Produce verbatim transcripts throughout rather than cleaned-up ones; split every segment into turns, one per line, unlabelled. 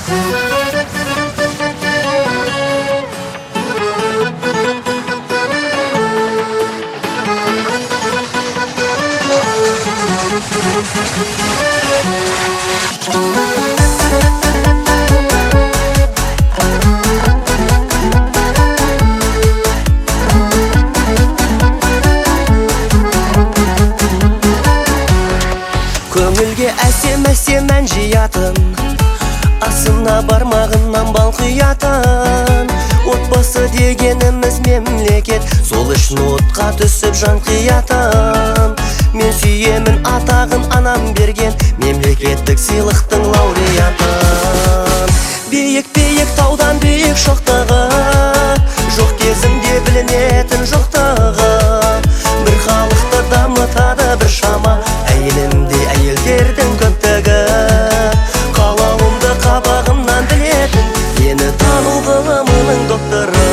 Көңілге әсем-әсем ән жиятын, асына бармағынан бал құятын. Отбасы дегеніміз мемлекет, сол үшін отқа түсіп жан қиятын. Мен сүйемін атағын анам берген, мемлекеттік сыйлықтың лауреатын. Биік-биік таудан биік шоқтығы, жоқ кезінде білінетін жоқтығы. Бір халықты дамытады бір шама, әйелімде әйелдердің көптігі. Қалауымды қабағымнан білетін, мені тану ғылымының докторы.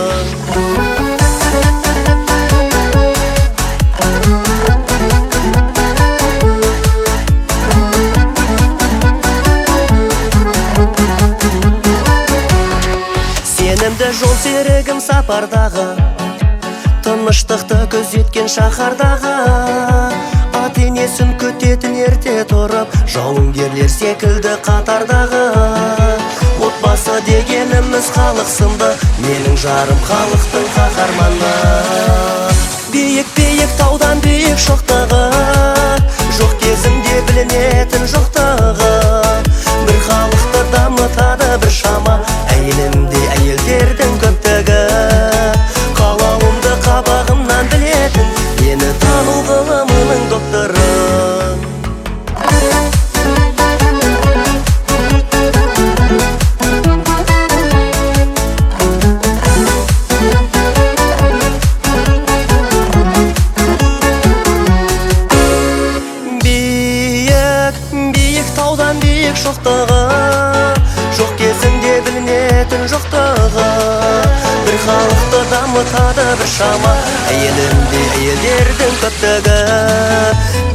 Сенімді жол серігім сапардағы, тыныштықты көзеткен шаһардағы. Ата-енесін күтетін ерте тұрып, жауынгерлер секілді қатардағы. Отбасы дегеніміз халық сынды, менің жарым халықтың қаһарманы. Биік-биік таудан биік шоқтығы, жоқ кезінде білінетін жоқтығы. Бір халықты дамытады бір шама, әйелімде әйелдердің көптігі. Қалауымды қабағымнан білетін, мені тану ғылымының докторы. Биік, биік таудан биік шоқтығы, жоқ кезінде білінетін жоқтығы. Бір халықты дамытады бір шама, әйелімде әйелдердің көптігі.